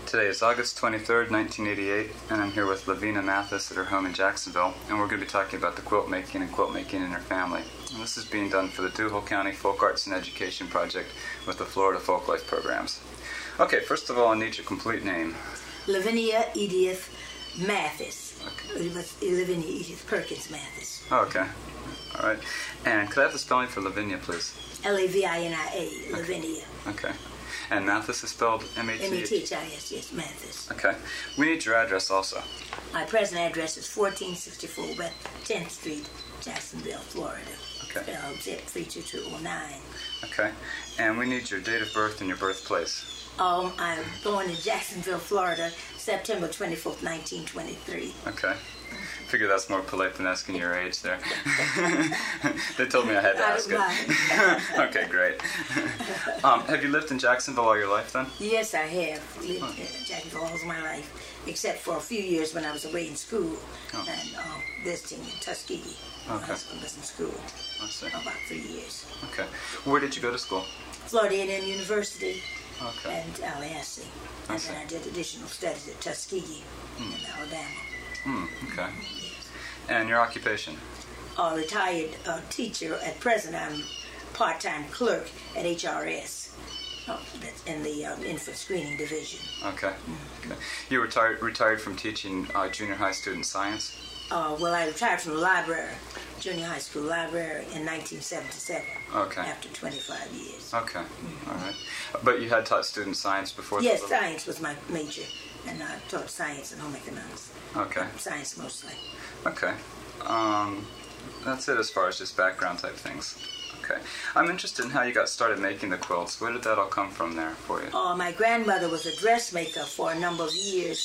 Today is August 23rd, 1988, and I'm here with Lavinia Mathis at her home in Jacksonville, and we're going to be talking about the quilt making and quilt making in her family. And this is being done for the Duval County Folk Arts and Education Project with the Florida Folklife programs. Okay, first of all, I need your complete name. Lavinia Edith Mathis. Okay. It was Lavinia Edith Perkins Mathis. Oh, okay. All right. And could I have the spelling for Lavinia, please? Lavinia, Lavinia. Okay. And Mathis is spelled M-A-T-H? M-A-T-H-I-S, yes, Mathis. Okay. We need your address also. My present address is 1464 West 10th Street, Jacksonville, Florida. Okay. Zip 32209. Okay. And we need your date of birth and your birthplace. I'm born in Jacksonville, Florida, September 24th, 1923. Okay. I figure that's more polite than asking your age there. They told me I had to ask it. Okay, great. Have you lived in Jacksonville all your life then? Yes, I have lived in Jacksonville all my life, except for a few years when I was away in school and visiting in Tuskegee. My husband was in school. I see. About 3 years. Okay. Where did you go to school? Florida A&M University and Tallahassee. And then I did additional studies at Tuskegee in Alabama. Okay. And your occupation? Retired teacher. At present, I'm part-time clerk at HRS. That's in the infant screening division. Okay. Okay. You retired from teaching junior high student science? Well, I retired from the library, junior high school library, in 1977. Okay. After 25 years. Okay. All right. But you had taught student science before? Yes, science was my major, and I taught science and home economics. Okay. Science mostly. Okay. That's it as far as just background type things. Okay. I'm interested in how you got started making the quilts. Where did that all come from there for you? My grandmother was a dressmaker for a number of years.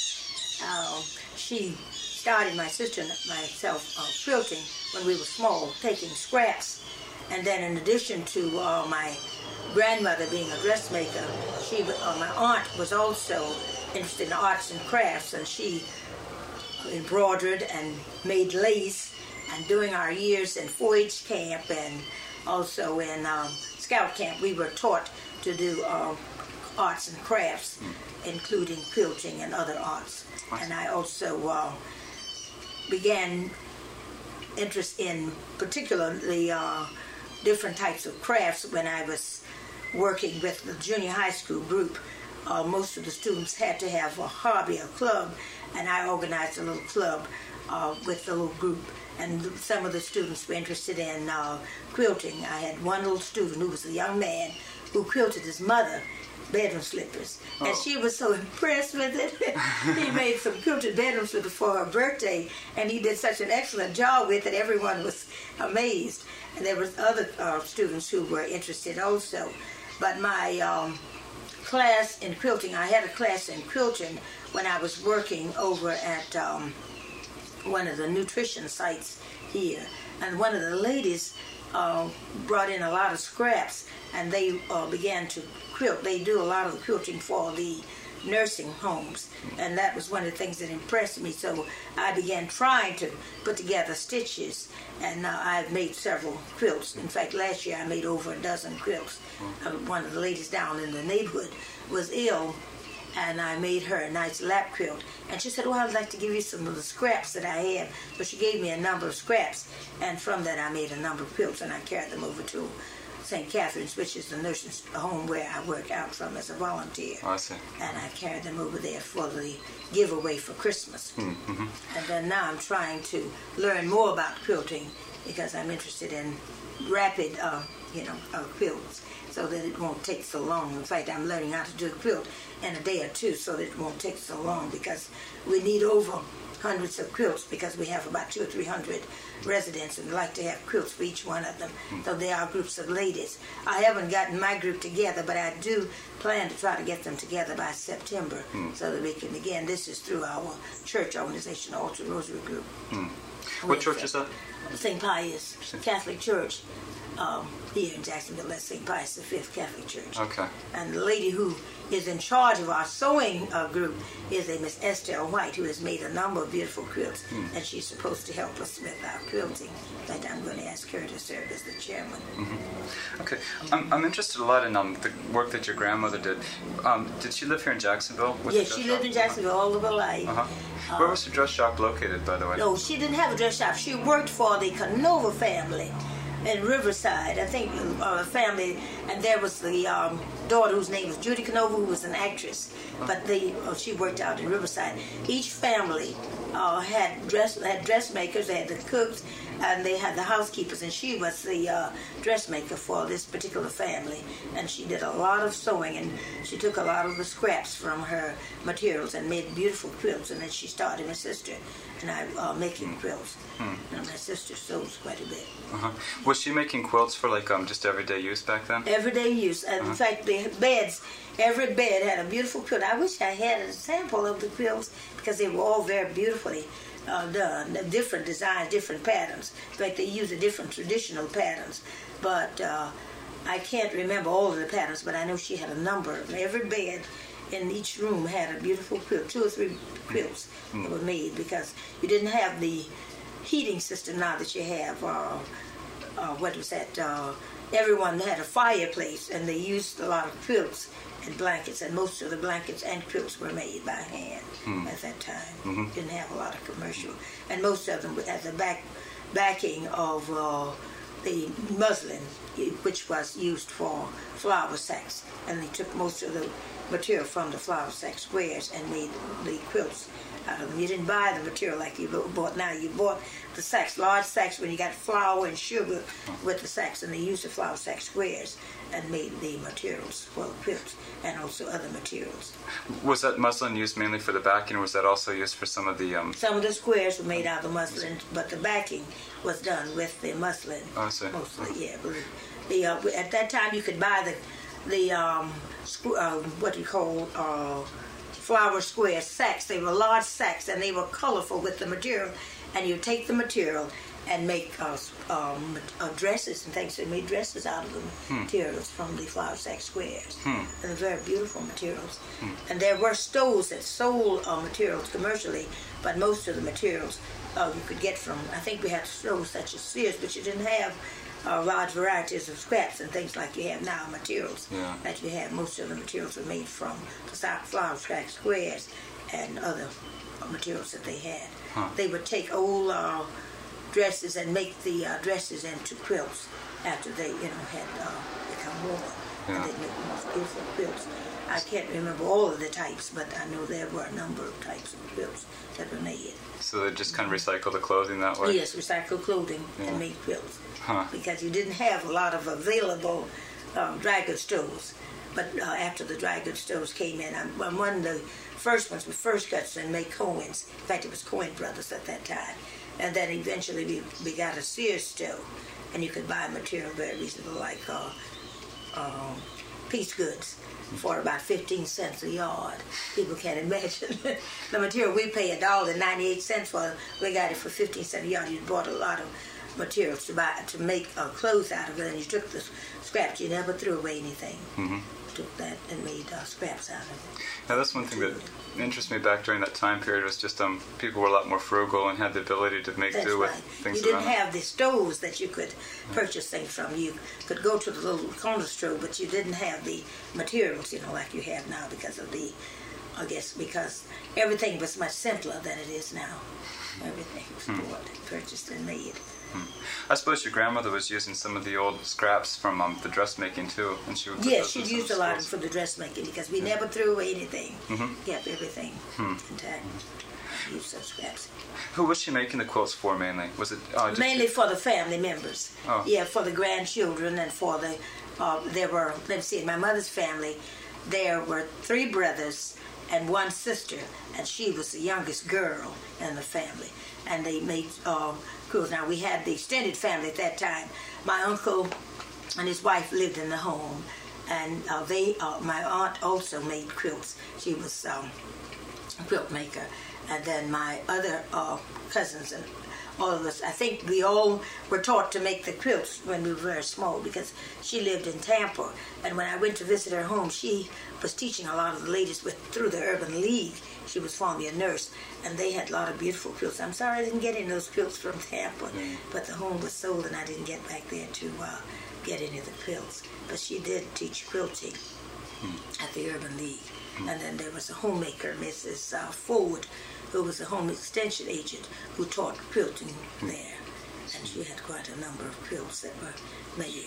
She started my sister and myself quilting when we were small, taking scraps. And then in addition to my grandmother being a dressmaker, my aunt was also interested in arts and crafts, and she embroidered and made lace. And during our years in 4-H camp and also in Scout camp, we were taught to do arts and crafts, including quilting and other arts. And I also began interest in particularly different types of crafts when I was working with the junior high school group. Most of the students had to have a hobby, a club, and I organized a little club with the little group. And some of the students were interested in quilting. I had one little student who was a young man who quilted his mother bedroom slippers. And she was so impressed with it. He made some quilted bedroom slippers for her birthday, and he did such an excellent job with it. Everyone was amazed. And there was other students who were interested also. But my class in quilting, I had a class in quilting when I was working over at one of the nutrition sites here. And one of the ladies brought in a lot of scraps, and they began to quilt. They do a lot of the quilting for the nursing homes, and that was one of the things that impressed me. So I began trying to put together stitches, and I've made several quilts. In fact, last year I made over a dozen quilts. One of the ladies down in the neighborhood was ill, and I made her a nice lap quilt. And she said, well, I'd like to give you some of the scraps that I have. So she gave me a number of scraps, and from that I made a number of quilts, and I carried them over to St. Catherine's, which is the nursing home where I work out from as a volunteer. I see. And I carried them over there for the giveaway for Christmas. Mm-hmm. And then now I'm trying to learn more about quilting because I'm interested in rapid, quilts, so that it won't take so long. In fact, I'm learning how to do a quilt in a day or two so that it won't take so long, because we need over hundreds of quilts because we have about 200 or 300 residents, and we like to have quilts for each one of them. So they are groups of ladies. I haven't gotten my group together, but I do plan to try to get them together by September so that we can begin. This is through our church organization, Altar Rosary Group. What church is that? St. Pius Catholic Church. here in Jacksonville at St. Pius V Catholic Church. Okay. And the lady who is in charge of our sewing group is a Miss Esther White, who has made a number of beautiful quilts, and she's supposed to help us with our quilting. In fact, I'm going to ask her to serve as the chairman. Okay. I'm interested a lot in the work that your grandmother did. Did she live here in Jacksonville? Yes, she lived in Jacksonville all of her life. Where was the dress shop located, by the way? No, she didn't have a dress shop. She worked for the Canova family in Riverside, I think, a family, and there was the daughter whose name was Judy Canova, who was an actress, but she worked out in Riverside. Each family had dressmakers, they had the cooks, and they had the housekeepers, and she was the dressmaker for this particular family, and she did a lot of sewing, and she took a lot of the scraps from her materials and made beautiful quilts, and then she started, my sister and I, making quilts. And my sister sews quite a bit. Was she making quilts for like just everyday use back then? Everyday use. And in fact, the beds, every bed had a beautiful quilt. I wish I had a sample of the quilts because they were all very beautifully done. Different designs, different patterns. In fact, they used different traditional patterns. But I can't remember all of the patterns, but I know she had a number. Every bed in each room had a beautiful quilt, 2 or 3 quilts that were made, because you didn't have the heating system now that you have. What was that? Everyone had a fireplace, and they used a lot of quilts and blankets, and most of the blankets and quilts were made by hand at that time. Didn't have a lot of commercial, and most of them had the backing of the muslin, which was used for flour sacks, and they took most of the material from the flour sack squares and made the quilts out of them. You didn't buy the material like you bought now. You bought the sacks, large sacks, when you got flour and sugar with the sacks, and they used the flour sack squares and made the materials for the quilts and also other materials. Was that muslin used mainly for the backing, or was that also used for some of the... Some of the squares were made out of muslin, but the backing was done with the muslin. Oh, I see. Mostly, yeah. At that time, you could buy what you call flour square sacks. They were large sacks, and they were colorful with the material. And you take the material and make dresses and things. They made dresses out of the materials from the flour sack squares. And they're very beautiful materials. And there were stores that sold materials commercially, but most of the materials you could get from, I think we had stores such as Sears, but you didn't have large varieties of scraps and things like you have now, materials that you have. Most of the materials were made from the flour sack squares and other materials that they had. They would take old dresses and make the dresses into quilts after they, had become warm. And they'd make the most beautiful quilts. I can't remember all of the types, but I know there were a number of types of quilts that were made. So they just kind of recycle the clothing that way? Yes, recycle clothing and made quilts. Because you didn't have a lot of available dry goods stores. But after the dry goods stores came in, I'm one of the first ones with First Cuts and made Cohen's. In fact, it was Cohen Brothers at that time. And then eventually we got a Sears store, and you could buy material very reasonable, like piece goods for about 15 cents a yard. People can't imagine the material we pay $1.98 for. We got it for 15 cents a yard. You bought a lot of materials to make clothes out of it, and you took the scraps. You never threw away anything. Took that and made scraps out of it. Now that's one thing that interests me back during that time period was just people were a lot more frugal and had the ability to make do with things you didn't around. have the stores that you could purchase things from. You could go to the little corner store, but you didn't have the materials, like you have now because everything was much simpler than it is now. Everything was bought, purchased, and made. I suppose your grandmother was using some of the old scraps from the dressmaking too, and she would yes, she used a lot for the dressmaking because we never threw away anything. Kept everything intact. Used some scraps. Who was she making the quilts for mainly? Was it mainly for the family members? Oh. Yeah, for the grandchildren and for the. There were, let's see, in my mother's family, there were 3 brothers and 1 sister, and she was the youngest girl in the family. And they made quilts. Now, we had the extended family at that time. My uncle and his wife lived in the home, and my aunt also made quilts. She was a quilt maker. And then my other cousins all of us. I think we all were taught to make the quilts when we were very small because she lived in Tampa. And when I went to visit her home, she was teaching a lot of the ladies through the Urban League. She was formerly a nurse, and they had a lot of beautiful quilts. I'm sorry I didn't get any of those quilts from Tampa, but the home was sold and I didn't get back there to get any of the quilts. But she did teach quilting at the Urban League. And then there was a homemaker, Mrs. Ford, who was a home extension agent who taught quilting there. And she had quite a number of quilts that were made.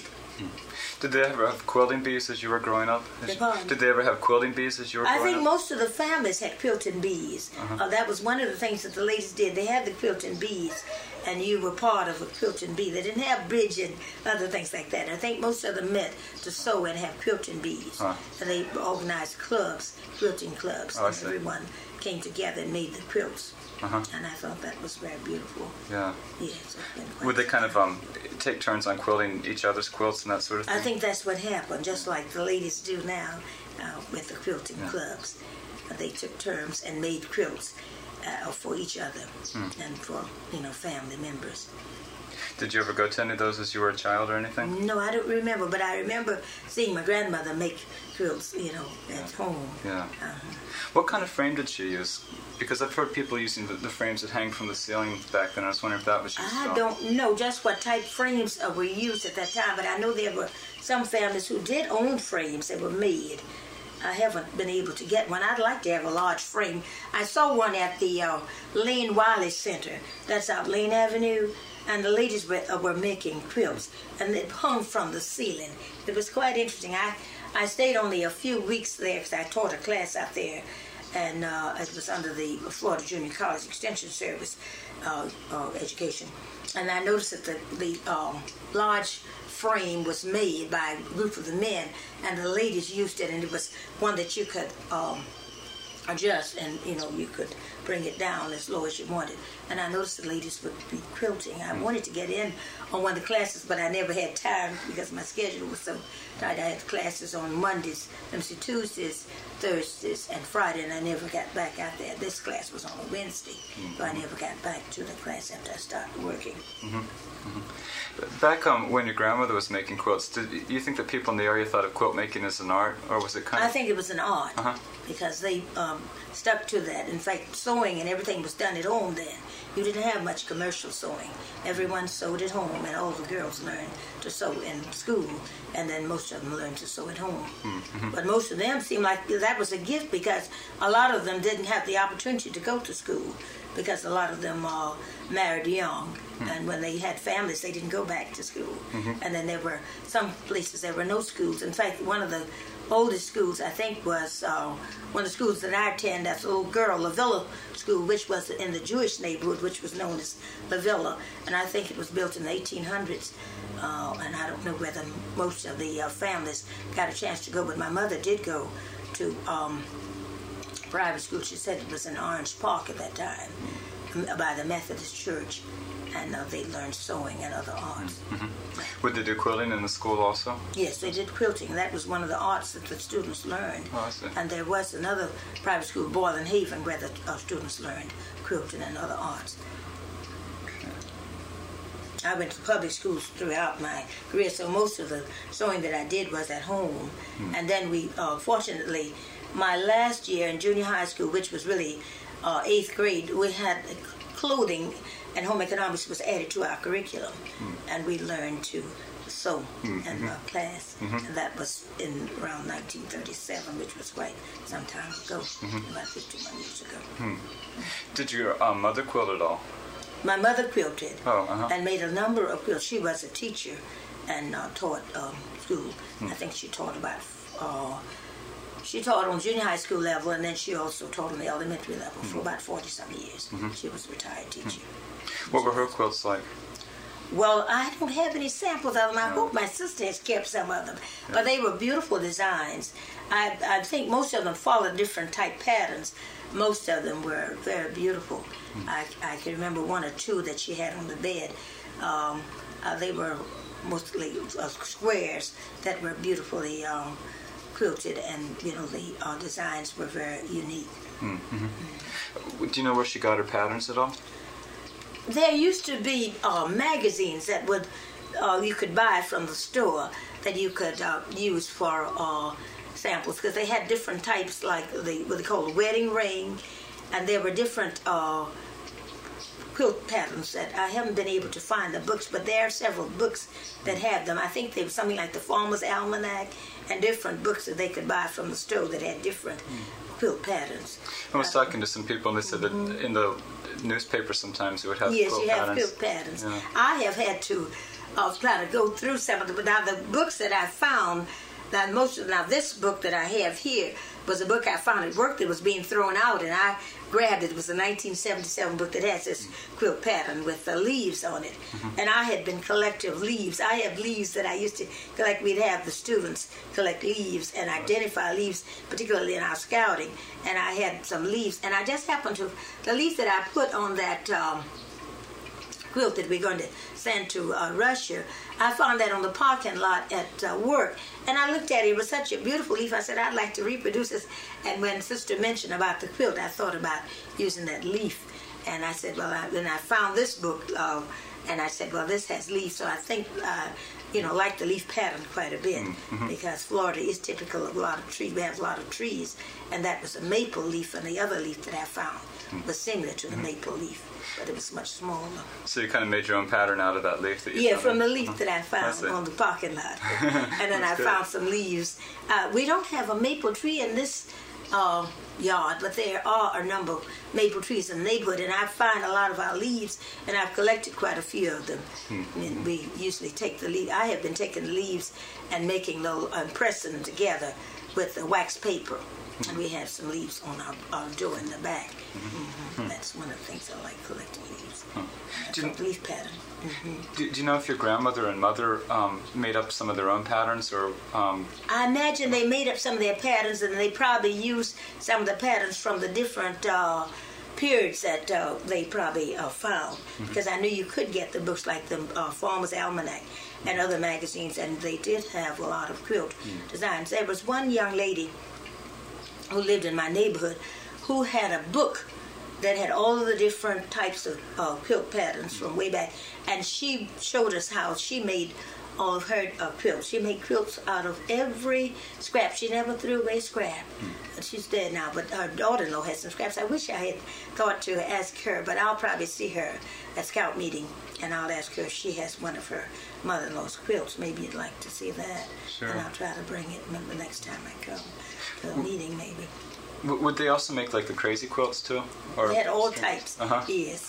Did they ever have quilting bees as you were growing up? Did they ever have quilting bees as you were growing up? I think most of the families had quilting bees. That was one of the things that the ladies did. They had the quilting bees, and you were part of a quilting bee. They didn't have bridge and other things like that. I think most of them met to sew and have quilting bees. And they organized clubs, quilting clubs, and everyone came together and made the quilts. And I thought that was very beautiful. Yeah. Yes. Would they kind of take turns on quilting each other's quilts and that sort of thing? I think that's what happened, just like the ladies do now with the quilting clubs. They took turns and made quilts for each other and for family members. Did you ever go to any of those as you were a child or anything? No, I don't remember, but I remember seeing my grandmother make quilts, at home. Yeah. What kind of frame did she use? Because I've heard people using the frames that hang from the ceiling back then. I was wondering if that was used. I don't know just what type frames were used at that time, but I know there were some families who did own frames that were made. I haven't been able to get one. I'd like to have a large frame. I saw one at the Lane Wiley Center. That's out Lane Avenue. And the ladies were making quilts, and it hung from the ceiling. It was quite interesting. I stayed only a few weeks there because I taught a class out there, and it was under the Florida Junior College Extension Service education. And I noticed that the large frame was made by a group of the men, and the ladies used it, and it was one that you could adjust, and you could bring it down as low as you wanted. And I noticed the ladies would be quilting. I wanted to get in on one of the classes, but I never had time because my schedule was so tight. I had classes on Mondays, Tuesdays, Thursdays, and Friday, and I never got back out there. This class was on a Wednesday, so I never got back to the class after I started working. Back when your grandmother was making quilts, did you think that people in the area thought of quilt making as an art, or was it kind of... I think it was an art, because they stuck to that. In fact, sewing and everything was done at home then. You didn't have much commercial sewing. Everyone sewed at home, and all the girls learned to sew in school, and then most of them learned to sew at home. But most of them seemed like that was a gift, because a lot of them didn't have the opportunity to go to school, because a lot of them married young, and when they had families, they didn't go back to school. And then there were some places there were no schools. In fact, one of the oldest schools, I think, was one of the schools that I attended. That's a little girl, La Villa School, which was in the Jewish neighborhood, which was known as La Villa, and I think it was built in the 1800s. And I don't know whether most of the families got a chance to go, but my mother did go to private school. She said it was in Orange Park at that time, by the Methodist Church, and they learned sewing and other arts. Would they do quilting in the school also? Yes, they did quilting. That was one of the arts that the students learned. Oh, I see. And there was another private school, Boylan Haven, where the students learned quilting and other arts. I went to public schools throughout my career, so most of the sewing that I did was at home. And then we, fortunately, my last year in junior high school, which was really 8th grade, we had clothing, and home economics was added to our curriculum, and we learned to sew in our class, and that was in around 1937, which was quite some time ago, about 51 years ago. Did your mother quilt at all? My mother quilted and made a number of quilts. She was a teacher and taught school. I think she taught about she taught on junior high school level, and then she also taught on the elementary level for about 40-some years. She was a retired teacher. What were her quilts like? Well, I don't have any samples of them. I hope my sister has kept some of them. But they were beautiful designs. I think most of them followed different type patterns. Most of them were very beautiful. I can remember one or two that she had on the bed. They were mostly squares that were beautifully quilted, and the designs were very unique. Do you know where she got her patterns at all? There used to be magazines that would you could buy from the store that you could use for samples, because they had different types, like what they call a wedding ring, and there were different quilt patterns that I haven't been able to find the books, but there are several books that have them. I think they were something like the Farmer's Almanac and different books that they could buy from the store that had different quilt patterns. I was talking to some people and they said that in the newspaper sometimes you would have yes, quilt you have patterns. quilt patterns. Yeah. I have had to try to go through some of them, but now the books that I found, this book that I have here was a book I found at work that was being thrown out, and I grabbed it. It was a 1977 book that has this quilt pattern with the leaves on it. And I had been collecting leaves. I have leaves that I used to collect. We'd have the students collect leaves and identify leaves, particularly in our scouting. And I had some leaves, and I just happened to, the leaf that I put on that quilt that we're going to send to Russia, I found that on the parking lot at work, and I looked at it. It was such a beautiful leaf. I said, I'd like to reproduce this. And when Sister mentioned about the quilt, I thought about using that leaf. And I said, well, then I found this book, and I said, well, this has leaves, so I think, like the leaf pattern quite a bit, because Florida is typical of a lot of trees. We have a lot of trees, and that was a maple leaf, and the other leaf that I found was similar to the maple leaf, but it was much smaller. So you kind of made your own pattern out of that leaf that you found? From the leaf that I found on the parking lot. And then I found some leaves. We don't have a maple tree in this yard, but there are a number of maple trees in the neighborhood, and I find a lot of our leaves, and I've collected quite a few of them. And we usually take the leaves. I have been taking the leaves and making little, pressing them together with wax paper. And we have some leaves on our door in the back. That's one of the things I like, collecting leaves. Leaf pattern. Do you know if your grandmother and mother made up some of their own patterns, or? I imagine they made up some of their patterns, and they probably used some of the patterns from the different periods that they probably found. Because I knew you could get the books like the Farmer's Almanac and other magazines, and they did have a lot of quilt designs. There was one young lady who lived in my neighborhood who had a book that had all of the different types of quilt patterns from way back, and she showed us how she made all of her quilts. She made quilts out of every scrap. She never threw away scrap. She's dead now, but her daughter-in-law had some scraps. I wish I had thought to ask her, but I'll probably see her at Scout meeting, and I'll ask her if she has one of her mother-in-law's quilts. Maybe you'd like to see that. Sure. And I'll try to bring it the next time I come to a meeting, maybe. Would they also make like the crazy quilts too? Or they had all types. Yeah. Yes.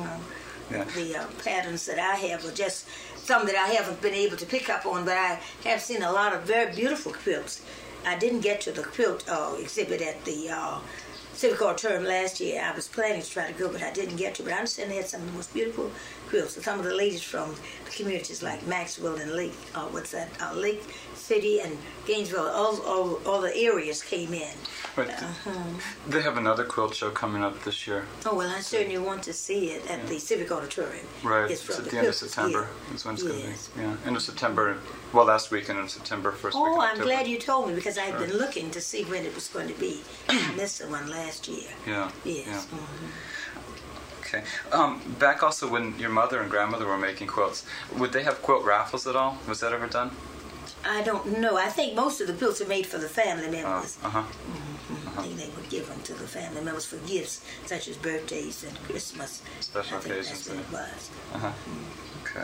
The patterns that I have are just some that I haven't been able to pick up on, but I have seen a lot of very beautiful quilts. I didn't get to the quilt exhibit at the Civic Auditorium last year. I was planning to try to go, but I didn't get to. But I understand they had some of the most beautiful quilts. So some of the ladies from the communities like Maxwell and Lake, Lake City and Gainesville, all the areas came in. Right. They have another quilt show coming up this year. Oh, well, I certainly want to see it at the Civic Auditorium. Right, it's at the end of September. That's when it's going to be. Yeah, end of September. Well, last weekend in September, first week in October. I'm glad you told me, because I've been looking to see when it was going to be. I missed the one last year. Yeah. Yes. Yeah. Okay. Back also when your mother and grandmother were making quilts, would they have quilt raffles at all? Was that ever done? I don't know. I think most of the quilts are made for the family members. I think they would give them to the family members for gifts, such as birthdays and Christmas. Special occasions. That's what it was. Okay.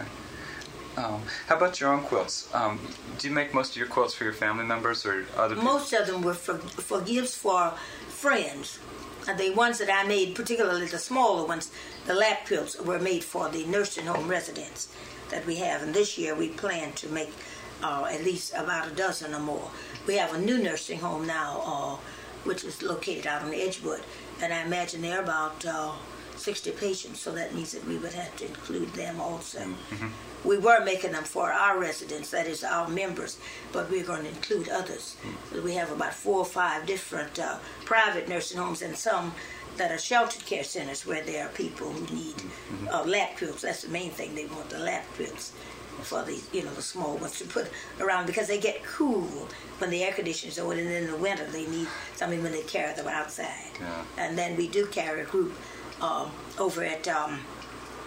How about your own quilts? Do you make most of your quilts for your family members or other people? Most of them were for gifts for friends. The ones that I made, particularly the smaller ones, the lap quilts, were made for the nursing home residents that we have. And this year we plan to make at least about a dozen or more. We have a new nursing home now, which is located out on Edgewood, and I imagine there are about 60 patients, so that means that we would have to include them also. We were making them for our residents, that is our members, but we're going to include others. So we have about 4 or 5 different private nursing homes, and some that are sheltered care centers where there are people who need lap quilts. That's the main thing. They want the lap quilts for the the small ones to put around, because they get cool when the air conditioner's on, and in the winter they need something when they carry them outside. And then we do carry a group over at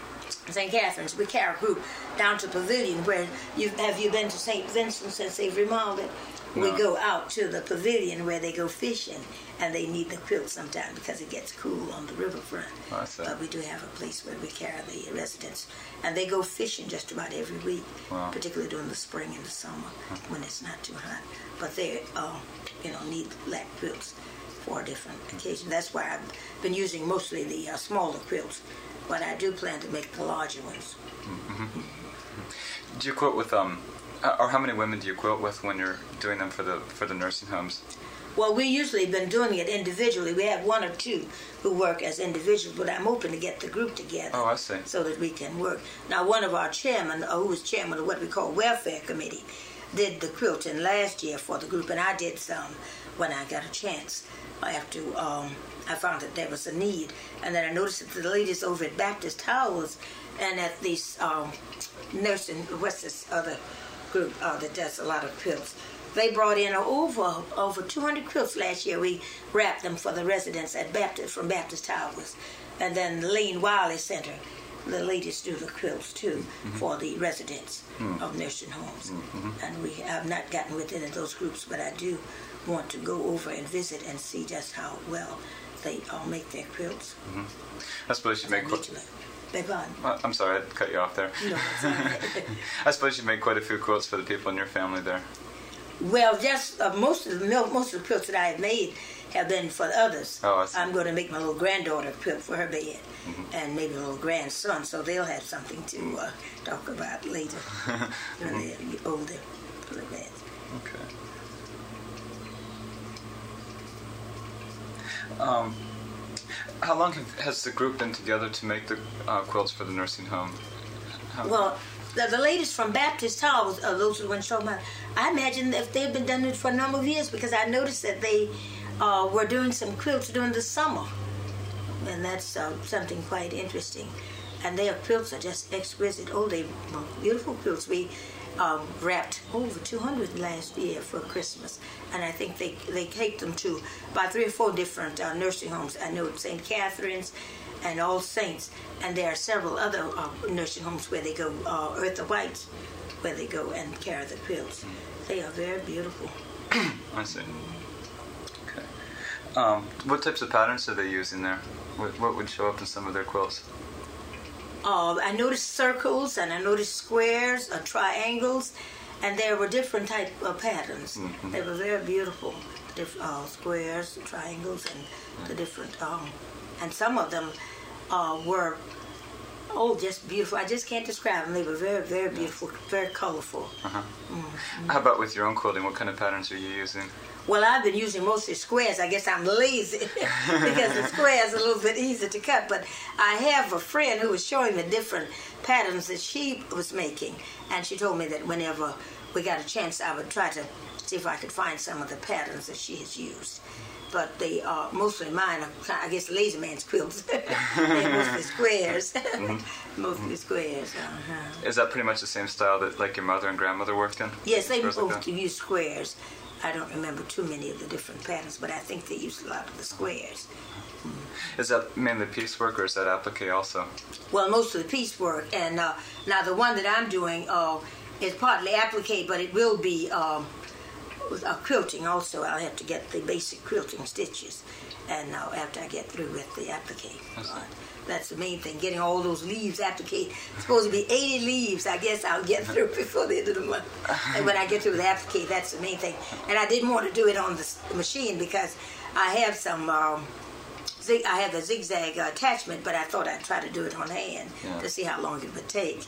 St. Catherine's. We carry a group down to Pavilion where have you been to St. Vincent since they've remodeled it? No. We go out to the pavilion where they go fishing, and they need the quilt sometime because it gets cool on the riverfront. Oh, I see. But we do have a place where we carry the residents, and they go fishing just about every week, Wow. particularly during the spring and the summer when it's not too hot. But they, need black quilts for a different occasion. That's why I've been using mostly the smaller quilts, but I do plan to make the larger ones. Do you quilt with or how many women do you quilt with when you're doing them for the nursing homes? Well, we usually been doing it individually. We have one or two who work as individuals, but I'm hoping to get the group together. Oh, I see. So that we can work. Now, one of our chairmen, who was chairman of what we call Welfare Committee, did the quilting last year for the group, and I did some when I got a chance. After I found that there was a need, and then I noticed that the ladies over at Baptist Towers and at these nursing, what's this other group that does a lot of quilts, they brought in over 200 quilts last year. We wrapped them for the residents at from Baptist Towers, and then the Lane Wiley Center, the ladies do the quilts too for the residents of nursing homes. And we have not gotten with any of those groups, but I do want to go over and visit and see just how well they all make their quilts. I suppose you make I'm sorry, I cut you off there. No, it's all right. I suppose you make quite a few quilts for the people in your family there. Well, just most of the quilts that I have made have been for others. Oh, I see. I'm going to make my little granddaughter a quilt for her bed, and maybe a little grandson, so they'll have something to talk about later when they're older for the beds. Okay. How long has the group been together to make the quilts for the nursing home? Well, the ladies from Baptist Towers, those are the ones talking about, I imagine if they've been doing it for a number of years, because I noticed that they were doing some quilts during the summer, and that's something quite interesting. And their quilts are just exquisite. Oh, they were beautiful quilts. We wrapped over 200 last year for Christmas, and I think they take them to about 3 or 4 different nursing homes. I know St. Catherine's and All Saints, and there are several other nursing homes where they go, Eartha White's, where they go and carry the quilts. They are very beautiful. I see. Okay. What types of patterns are they using there? What would show up in some of their quilts? I noticed circles, and I noticed squares, triangles, and there were different type of patterns. They were very beautiful, squares, triangles, and the different, and some of them were, just beautiful. I just can't describe them. They were very, very beautiful, very colorful. How about with your own quilting? What kind of patterns are you using? Well, I've been using mostly squares. I guess I'm lazy because the squares are a little bit easier to cut. But I have a friend who was showing me different patterns that she was making. And she told me that whenever we got a chance, I would try to see if I could find some of the patterns that she has used. But they are mostly mine, I guess, lazy man's quilts. They're mostly squares. Mostly squares. Is that pretty much the same style that like your mother and grandmother worked in? Yes, they both use squares. I don't remember too many of the different patterns, but I think they used a lot of the squares. Is that mainly piecework, or is that applique also? Well, most of the piecework, and now the one that I'm doing is partly applique, but it will be quilting also. I'll have to get the basic quilting stitches, and after I get through with the applique. That's the main thing, getting all those leaves applique. It's supposed to be 80 leaves. I guess I'll get through before the end of the month. And when I get through with applique, that's the main thing. And I didn't want to do it on the machine because I have some, I have the zigzag attachment, but I thought I'd try to do it on hand to see how long it would take.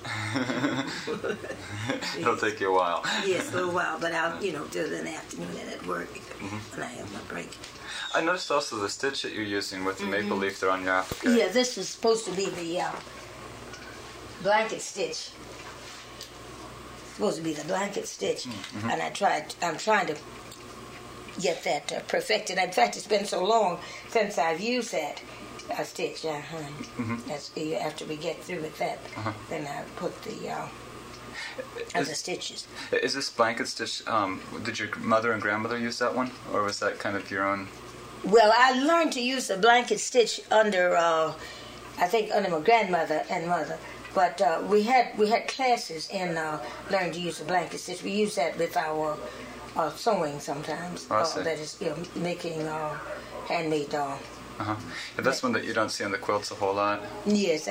It'll take you a while. Yes, a little while, but I'll, do it in the afternoon and at work when I have my break. I noticed also the stitch that you're using with the maple leaf there on your applique. Yeah, this is supposed to be the blanket stitch. Supposed to be the blanket stitch, and I'm trying to get that perfected. In fact, it's been so long since I've used that stitch. That's, after we get through with that, then I put the other stitches. Is this blanket stitch? Did your mother and grandmother use that one, or was that kind of your own? Well, I learned to use the blanket stitch under, I think, under my grandmother and mother. But we had classes in learning to use a blanket stitch. We use that with our sewing sometimes. Oh, I see. That is, making handmade. Yeah, that's one that you don't see on the quilts a whole lot. Yes,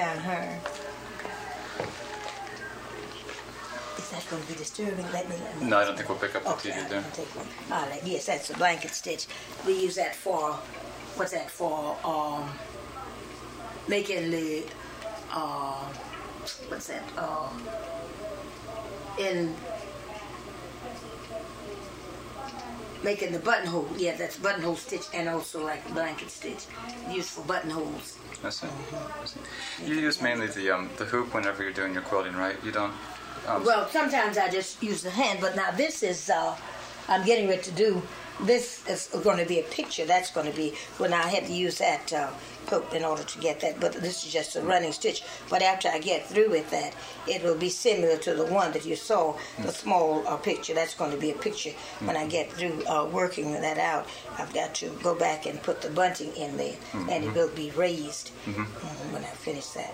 Is that going to be disturbing? Let me. No, I don't think we'll pick up the Okay, TV I there. can take one. All right, yes, that's a blanket stitch. We use that for, what's that for? Making the, what's that? In making the buttonhole. Yeah, that's buttonhole stitch, and also like blanket stitch, used for buttonholes. I see. I see. You use mainly the hoop whenever you're doing your quilting, right? You don't. Well, sometimes I just use the hand, but now this is, I'm getting ready to do, this is going to be a picture. That's going to be, when I had to use that hook in order to get that, but this is just a running stitch. But after I get through with that, it will be similar to the one that you saw, the small picture. That's going to be a picture. When I get through working that out, I've got to go back and put the bunting in there, and it will be raised when I finish that.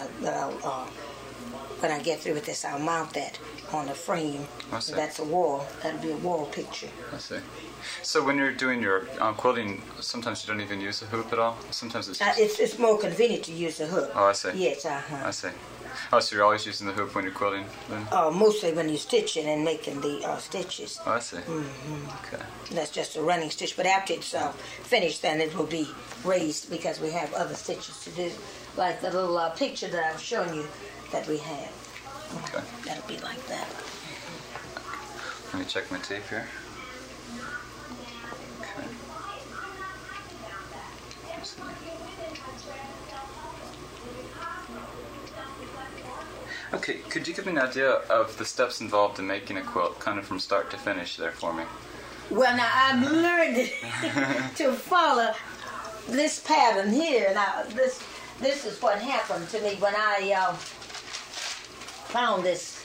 When I get through with this, I'll mount that on a frame. I see. That's a wall. That'll be a wall picture. I see. So when you're doing your quilting, sometimes you don't even use a hoop at all? Sometimes it's just... It's more convenient to use a hook. Oh, I see. Yes, I see. Oh, so you're always using the hoop when you're quilting then? Mostly when you're stitching and making the stitches. Oh, I see. Okay. That's just a running stitch. But after it's finished, then it will be raised because we have other stitches to do. Like the little picture that I was showing you that we have. Okay. That'll be like that. Let me check my tape here. Okay. Let's see. Okay, could you give me an idea of the steps involved in making a quilt, kind of from start to finish there for me? Well, now I'm learning to follow this pattern here. Now, this is what happened to me when I found this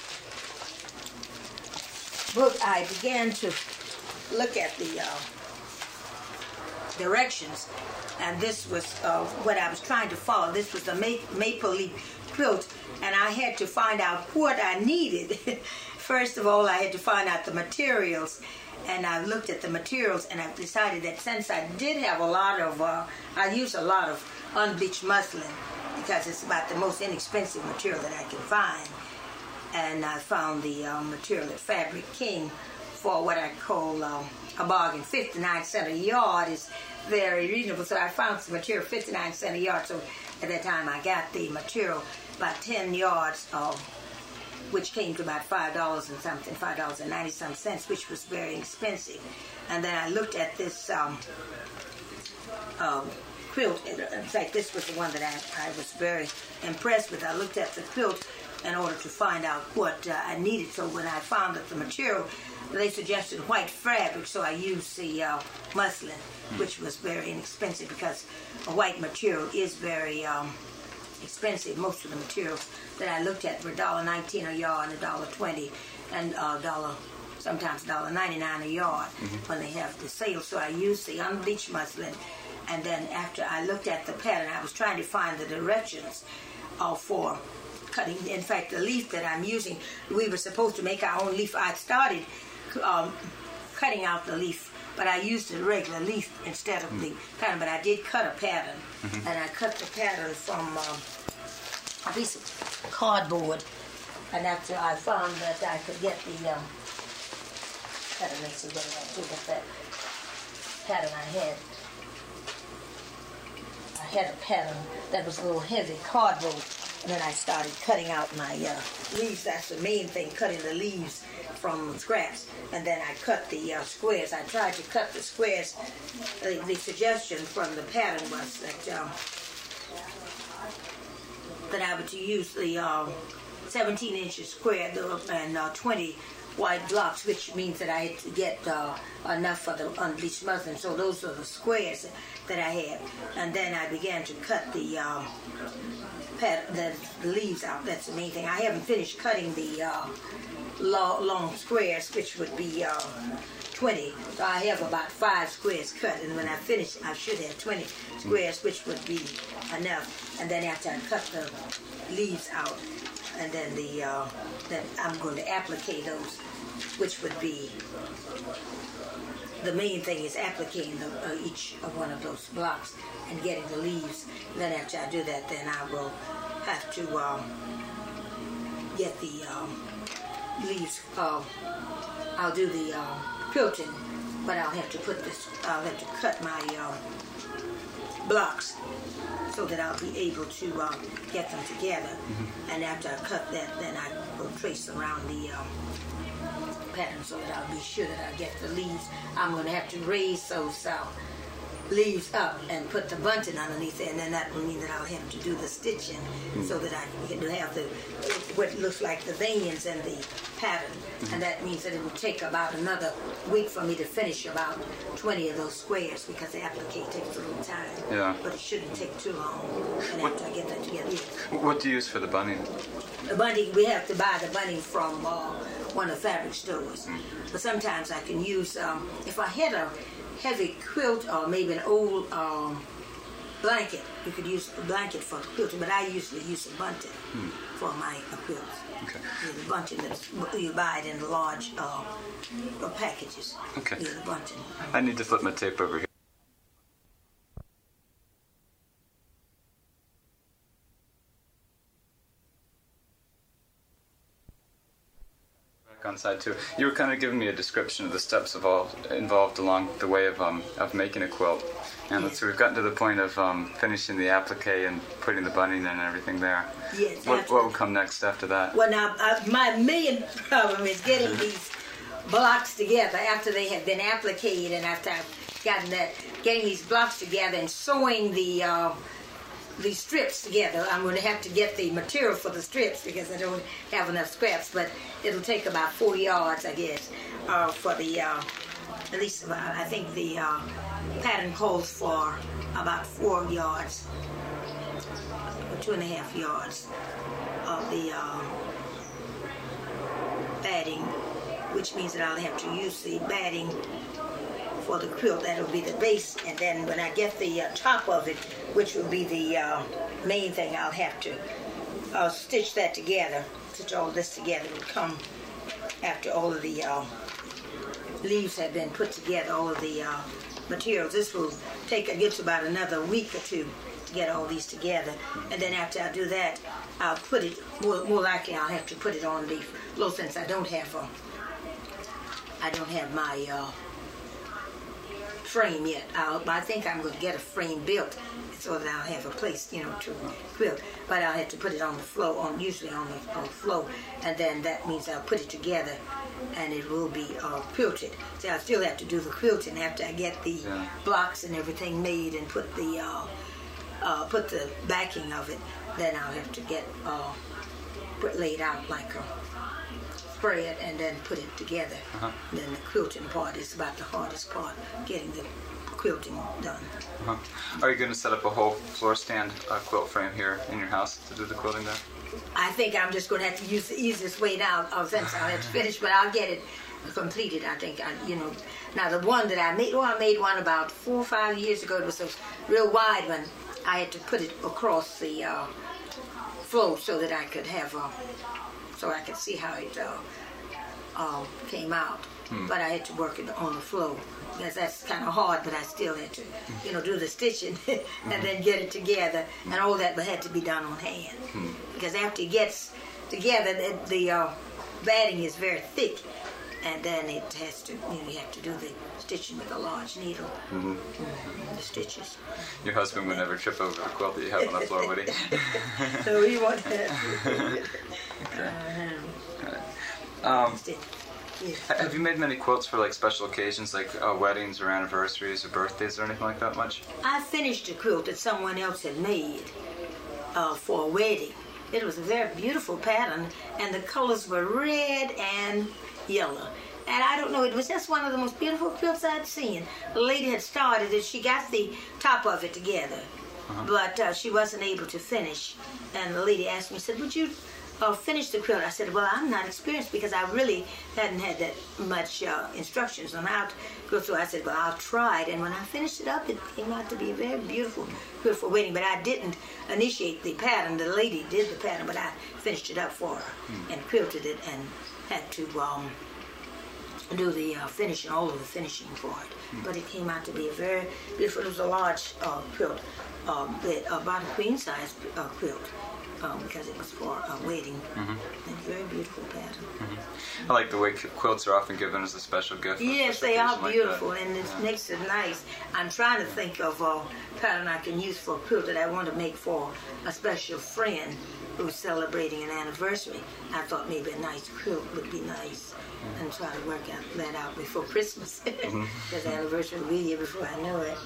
book. I began to look at the directions, and this was what I was trying to follow. This was the maple leaf quilt, and I had to find out what I needed. First of all, I had to find out the materials, and I looked at the materials, and I decided that since I did have a lot of, I use a lot of unbleached muslin because it's about the most inexpensive material that I can find. And I found the material at Fabric King for what I call a bargain. 59 cents a yard is very reasonable. So I found some material 59 cents a yard. So at that time I got the material about 10 yards, which came to about $5 and something, $5.90 which was very inexpensive. And then I looked at this quilt. In fact, this was the one that I was very impressed with. I looked at the quilt in order to find out what I needed. So when I found that the material, they suggested white fabric, so I used the muslin, which was very inexpensive because a white material is very expensive. Most of the materials that I looked at were $1.19 a yard and $1.20 and sometimes $1.99 a yard when they have the sale. So I used the unbleached muslin, and then after I looked at the pattern, I was trying to find the directions for cutting. In fact, the leaf that I'm using, we were supposed to make our own leaf. I started cutting out the leaf, but I used a regular leaf instead of the pattern. But I did cut a pattern, and I cut the pattern from a piece of cardboard. And after I found that I could get the pattern, let's see what I do with that pattern I had. I had a pattern that was a little heavy, cardboard. And then I started cutting out my leaves. That's the main thing, cutting the leaves from scraps. And then I cut the squares. I tried to cut the squares. The suggestion from the pattern was that I would use the 17 inches square and 20 white blocks, which means that I had to get enough for the unbleached muslin. So those are the squares that I had. And then I began to cut the leaves out. That's the main thing. I haven't finished cutting the long squares, which would be 20. So I have about 5 squares cut, and when I finish, I should have 20 squares, which would be enough. And then after I cut the leaves out, and then then I'm going to applique those, which would be the main thing is appliquing each of one of those blocks and getting the leaves. And then after I do that, then I will have to get the leaves. I'll do the quilting, but I'll have to cut my blocks so that I'll be able to get them together. And after I cut that, then I will trace around the pattern so that I'll be sure that I get the leaves. I'm going to have to raise those leaves up and put the bunting underneath it, and then that will mean that I'll have to do the stitching so that I can have what looks like the veins in the pattern. And that means that it will take about another week for me to finish about 20 of those squares, because the applique takes a little time. Yeah. But it shouldn't take too long. And after I get that together. What do you use for the bunting? The bunting, we have to buy the bunting from one of the fabric stores. But sometimes I can use, if I had a heavy quilt or maybe an old blanket, you could use a blanket for the quilting, but I usually use a bunting for my quilts. Okay. The bunting that you buy it in large packages. Okay. The bunting. I need to flip my tape over here. On side too. You were kind of giving me a description of the steps involved along the way of making a quilt, and so we've gotten to the point of finishing the applique and putting the bunting in and everything there. Yes. What will come next after that? Well, now my main problem is getting these blocks together after they have been appliqued, and after I've gotten that, getting these blocks together and sewing these strips together. I'm going to have to get the material for the strips because I don't have enough scraps, but it'll take about 4 yards, I guess, for the, at least I think the pattern calls for about 4 yards, or 2.5 yards of the batting, which means that I'll have to use the batting for the quilt. That'll be the base, and then when I get the top of it, which will be the main thing, I'll have to stitch that together. Stitch all this together. It will come after all of the leaves have been put together, all of the materials. This will take, I guess, about another week or two to get all these together. And then after I do that, I'll put it, more likely I'll have to put it on the floor, since I don't have my frame yet. I think I'm going to get a frame built so that I'll have a place, to quilt. But I'll have to put it on the floor, usually on the floor, and then that means I'll put it together, and it will be quilted. So I still have to do the quilting after I get the blocks and everything made and put the backing of it. Then I'll have to get laid out like a spray it and then put it together. And then the quilting part is about the hardest part, getting the quilting done. Are you going to set up a whole floor stand quilt frame here in your house to do the quilting there? I think I'm just going to have to use the easiest way now, since I'll have to finish, but I'll get it completed. I think, now the one that I made one about 4 or 5 years ago. It was a real wide one. I had to put it across the floor so that I could have so I could see how it came out. But I had to work it on the floor because that's kind of hard, but I still had to, do the stitching and then get it together, and all that had to be done on hand. Because after it gets together, the batting is very thick, and then it has to, you have to do the stitching with a large needle. The stitches. Your husband would never trip over the quilt that you have on the floor, would he? So he won't have Have you made many quilts for like special occasions, like weddings or anniversaries or birthdays or anything like that much? I finished a quilt that someone else had made for a wedding. It was a very beautiful pattern, and the colors were red and yellow. And I don't know, it was just one of the most beautiful quilts I'd seen. The lady had started it, she got the top of it together, but she wasn't able to finish. And the lady asked me, said, would you finished the quilt, I said, well, I'm not experienced because I really hadn't had that much instructions on how to go through. I said, well, I'll try it. And when I finished it up, it came out to be a very beautiful quilt for wedding. But I didn't initiate the pattern. The lady did the pattern, but I finished it up for her and quilted it and had to do the finishing, all of the finishing for it. But it came out to be a very beautiful. It was a large quilt, about a queen size quilt. Because it was for a wedding. And very beautiful pattern. I like the way quilts are often given as a special gift. Yes, they are beautiful, and it makes it nice. I'm trying to think of a pattern I can use for a quilt that I want to make for a special friend who's celebrating an anniversary. I thought maybe a nice quilt would be nice, and try to work that out before Christmas. Because the anniversary will be here before I know it.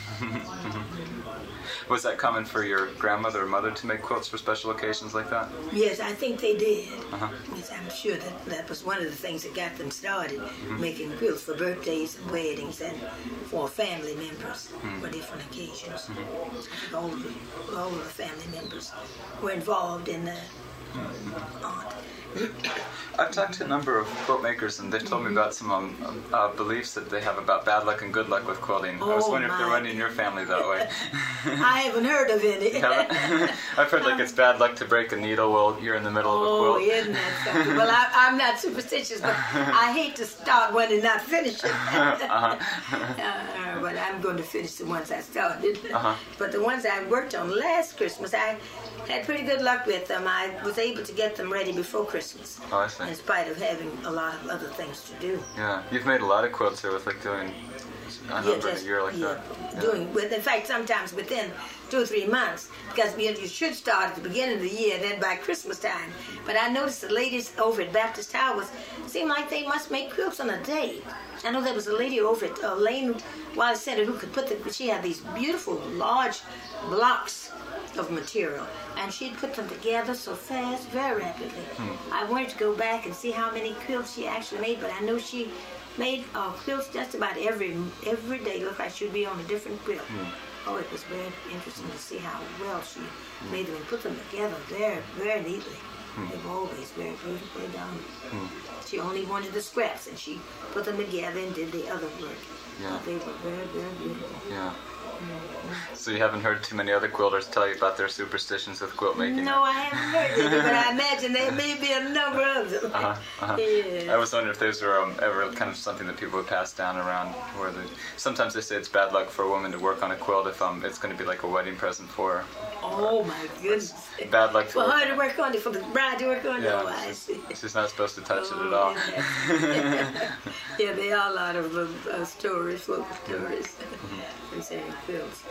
Was that common for your grandmother or mother to make quilts for special occasions like that? Yes, I think they did. Yes, I'm sure that was one of the things that got them started, making quilts for birthdays and weddings and for family members for different occasions. I think all of the family members were involved in the art. I've talked to a number of quilt makers, and they've told me about some beliefs that they have about bad luck and good luck with quilting. I was wondering if they're running in your family that way. I haven't heard of any. I've heard like it's bad luck to break a needle while you're in the middle of a quilt. Oh, isn't that something? Well, I'm not superstitious, but I hate to start one and not finish it. But I'm going to finish the ones I started. But the ones I worked on last Christmas, I had pretty good luck with them. I was able to get them ready before Christmas. Oh, I see. In spite of having a lot of other things to do. Yeah, you've made a lot of quilts here with like doing a number in a year like that. In fact, sometimes within 2 or 3 months, because you should start at the beginning of the year, then by Christmas time. But I noticed the ladies over at Baptist Towers seemed like they must make quilts on a day. I know there was a lady over at Lane Wallace Center who could she had these beautiful large blocks of material, and she'd put them together so fast, very rapidly. I wanted to go back and see how many quilts she actually made, but I know she made quilts just about every day. Looked like she'd be on a different quilt. Oh, it was very interesting to see how well she made them and put them together very, very neatly. They were always very beautifully done. She only wanted the scraps, and she put them together and did the other work. Yeah. They were very, very beautiful. Yeah. So you haven't heard too many other quilters tell you about their superstitions with quilt making? No, I haven't heard any, but I imagine there may be a number of them. Yeah. I was wondering if those were ever kind of something that people would pass down around, where sometimes they say it's bad luck for a woman to work on a quilt if it's going to be like a wedding present for her. Oh my goodness. Bad luck for her to work on it, for the bride to work on it. Yeah, oh, I see. She's not supposed to touch it at all. Yeah, there are a lot of stories, folk stories concerning quilts.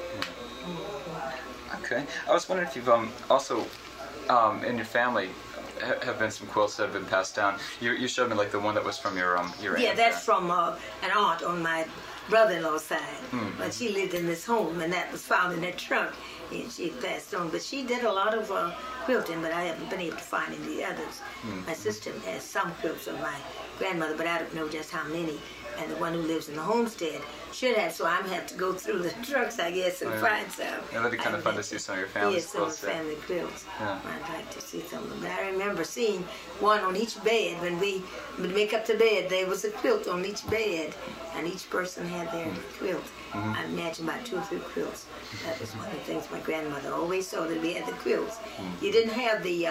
Okay. I was wondering if you've also in your family have been some quilts that have been passed down. You showed me like the one that was from your aunt. Yeah, that's from an aunt on my brother-in-law's side. But she lived in this home, and that was found in her trunk. And she passed on, but she did a lot of quilting, but I haven't been able to find any others. My sister has some quilts of my grandmother, but I don't know just how many. And the one who lives in the homestead should have, so I'm going to have to go through the trunks, I guess, and find some. Yeah, that'd be kind of fun to see some of your family's quilts. Yes, some family quilts. Yeah. I'd like to see some of them. But I remember seeing one on each bed. When we would make up the bed, there was a quilt on each bed, and each person had their quilt. I imagine about 2 or 3 quilts. That was one of the things my grandmother always saw, that we had the quilts. You didn't have the,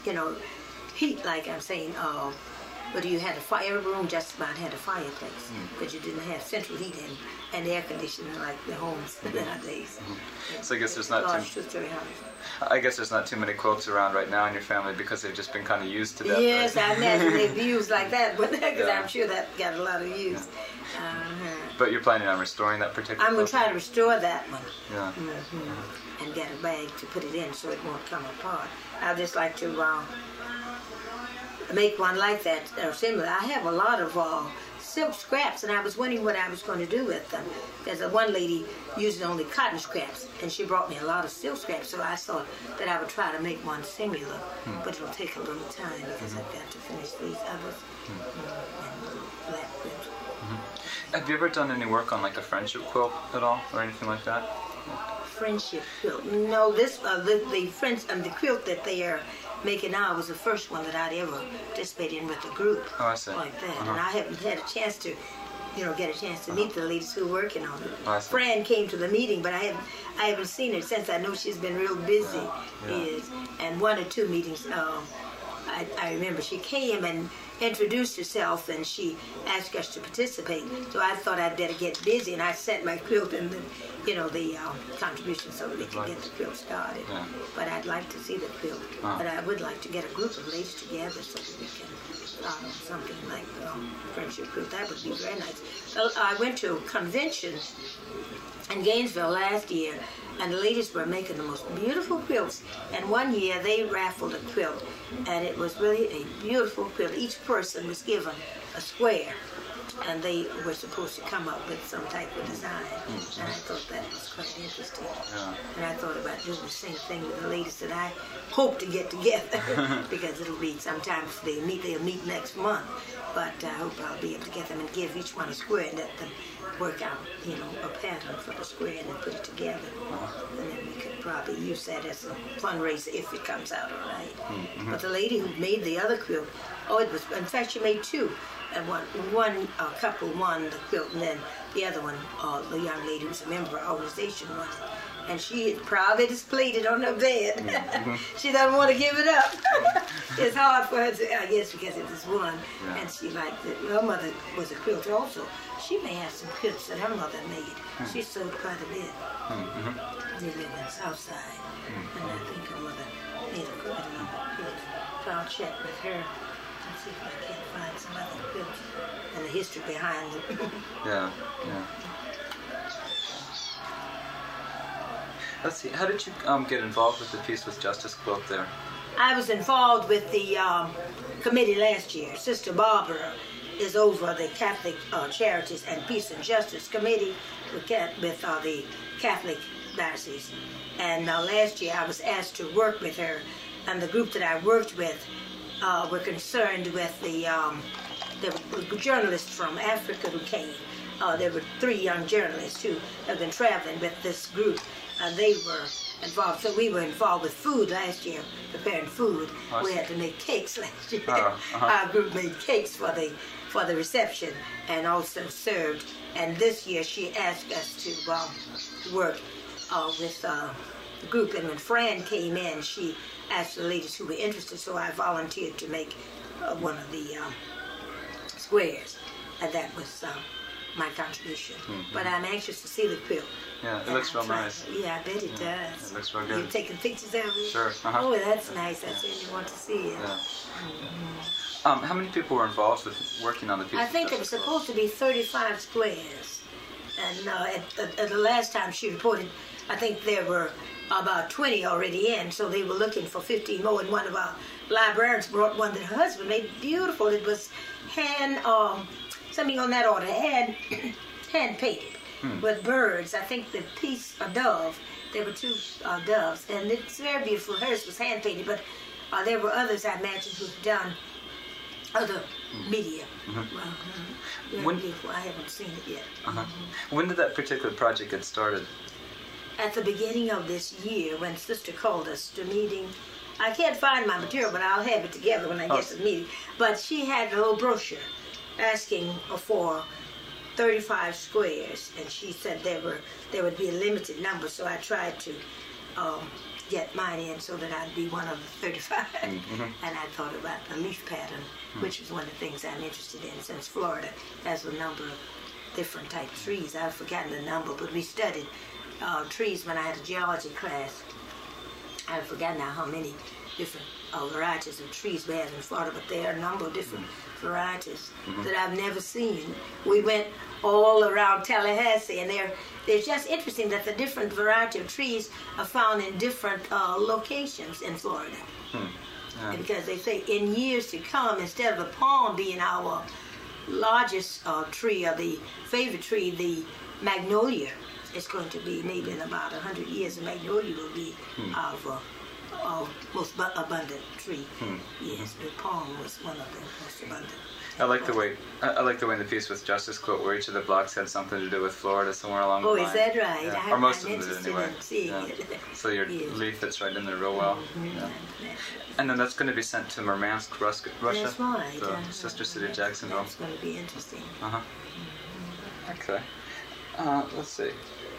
heat, like I'm saying, but you had a fire room, just about had a fireplace, but you didn't have central heating and air conditioning like the homes nowadays. So I guess there's not too many quilts around right now in your family because they've just been kind of used to death. Yes, right? I imagine they've used like that, but because I'm sure that got a lot of use. But you're planning on restoring that particular I'm going to try to restore that one. Yeah. And get a bag to put it in so it won't come apart. I'd just like to make one like that or similar. I have a lot of silk scraps, and I was wondering what I was going to do with them. There's one lady using only cotton scraps, and she brought me a lot of silk scraps, so I thought that I would try to make one similar, but it'll take a little time because I've got to finish these others. And black quilt. Have you ever done any work on like a friendship quilt at all, or anything like that? Friendship quilt. No, this the quilt that they are making now was the first one that I'd ever participated in with a group like that. And I haven't had a chance to, get a chance to meet the ladies who are working on it. Fran came to the meeting, but I haven't seen her since. I know she's been real busy. And one or two meetings, I remember she came and introduced herself, and she asked us to participate. So I thought I'd better get busy, and I sent my quilt in the contribution so that we can get the quilt started. But I'd like to see the quilt. But I would like to get a group of ladies together so that we can start on something like friendship quilt. That would be very nice. I went to a convention in Gainesville last year, and the ladies were making the most beautiful quilts. And one year they raffled a quilt, and it was really a beautiful quilt. Each person was given a square, and they were supposed to come up with some type of design. And I thought that was quite interesting. And I thought about doing the same thing with the ladies that I hope to get together, because it'll be sometime if they'll meet next month. But I hope I'll be able to get them and give each one a square and let them work out, a pattern for the square and then put it together. And then we could probably use that as a fundraiser if it comes out all right. But the lady who made the other quilt, in fact, she made two. And one couple won the quilt, and then the other one, the young lady who's a member of our organization, won it. And she proudly displayed it on her bed. She doesn't want to give it up. It's hard for her to, I guess, because it was one. And she liked it. Her mother was a quilter also. She may have some quilts that her mother made. She sewed quite a bit. They live in the South Side. And I think her mother made quite a number of quilts. So I'll check with her and see if I can't find some other quilts and the history behind them. Let's see, how did you get involved with the Peace with Justice quilt there? I was involved with the committee last year. Sister Barbara is over the Catholic Charities and Peace and Justice Committee with the Catholic Diocese. And last year I was asked to work with her, and the group that I worked with were concerned with the journalists from Africa who came. There were 3 young journalists who have been traveling with this group, and they were involved. So we were involved with food last year, preparing food. We had to make cakes last year. Our group made cakes for the reception and also served. And this year she asked us to work with the group. And when Fran came in, she asked the ladies who were interested, so I volunteered to make one of the squares. And that was my contribution. But I'm anxious to see the quilt. Yeah, it looks real nice. Yeah, I bet it does. It looks real good. You're taking pictures of it? Sure. Oh, that's nice. That's when you want to see it. How many people were involved with working on the Peace? I think there was supposed to be 35 squares. And at the last time she reported, I think there were about 20 already in, so they were looking for 15 more. And one of our librarians brought one that her husband made beautiful. It was something on that order, hand painted with birds. I think the piece, a dove, there were 2 doves, and it's very beautiful. Hers was hand painted, but there were others I imagine who've done other media. Very beautiful. I haven't seen it yet. When did that particular project get started? At the beginning of this year, when Sister called us to meeting. I can't find my material, but I'll have it together when I get to the meeting. But she had a little brochure asking for 35 squares, and she said there would be a limited number, so I tried to get mine in so that I'd be one of the 35. And I thought about the leaf pattern, which is one of the things I'm interested in, since Florida has a number of different type trees. I've forgotten the number, but we studied trees when I had a geology class. I've forgotten now how many different varieties of trees we have in Florida, but there are a number of different varieties that I've never seen. We went all around Tallahassee, and they're just interesting that the different variety of trees are found in different locations in Florida. Because they say in years to come, instead of the palm being our largest tree, or the favorite tree, the magnolia is going to be, maybe in about 100 years, the magnolia will be our most abundant tree. Yes, the palm was one of the most abundant. I like the way in the piece with Justice Quilt where each of the blocks had something to do with Florida somewhere along the line. Oh, is that right? Yeah. Or most of them did anyway. In seeing it. So your leaf fits right in there real well. Yeah. And then that's going to be sent to Murmansk, Russia. That's right. The sister city of Jacksonville. That's going to be interesting. Okay. Let's see.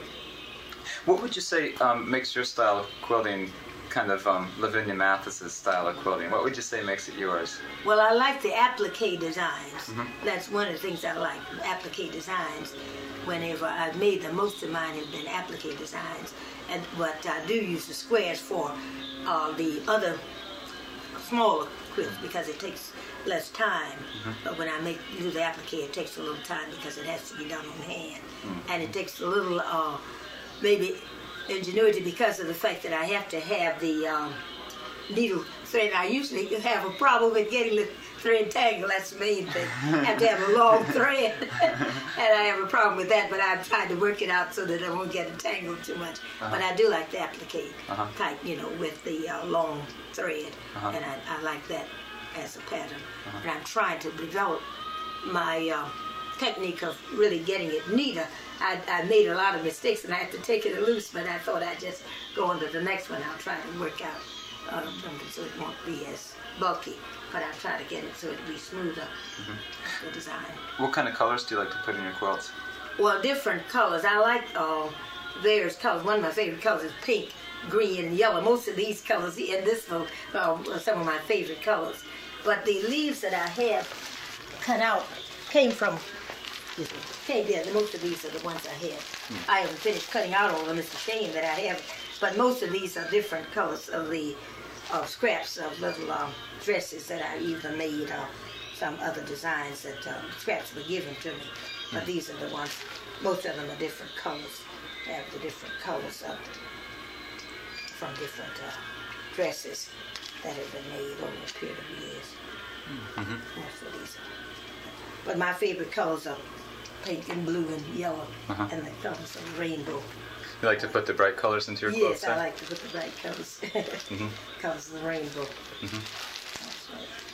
What would you say makes your style of quilting kind of Lavinia Mathis's style of quilting? What would you say makes it yours? Well, I like the applique designs. That's one of the things I like, applique designs. Whenever I've made them, most of mine have been applique designs. But I do use the squares for the other smaller quilts because it takes less time. But when I do the applique, it takes a little time because it has to be done on hand. And it takes a little, maybe, ingenuity because of the fact that I have to have the needle thread. I usually have a problem with getting the thread tangled. That's the main thing. I have to have a long thread. And I have a problem with that, but I've tried to work it out so that I won't get it tangled too much. But I do like the applique type, with the long thread. And I like that as a pattern. And I'm trying to develop my technique of really getting it neater. I made a lot of mistakes and I had to take it loose, but I thought I'd just go on to the next one. I'll try to work out something so it won't be as bulky, but I'll try to get it so it'll be smoother, the design. What kind of colors do you like to put in your quilts? Well, different colors. I like various colors. One of my favorite colors is pink, green, and yellow. Most of these colors in this book are some of my favorite colors. But the leaves that I have cut out came from most of these are the ones I have. I haven't finished cutting out all of them. It's a shame that I haven't. But most of these are different colors of the scraps of little dresses that I either made or some other designs that scraps were given to me. But these are the ones, most of them are different colors. They have the different colors from different dresses that have been made over a period of years. Most of these are. But my favorite colors are pink and blue and yellow, and the colors of the rainbow. You like to put the bright colors into your quilts? Yes, I like to put the bright colors. Colors of the rainbow. That's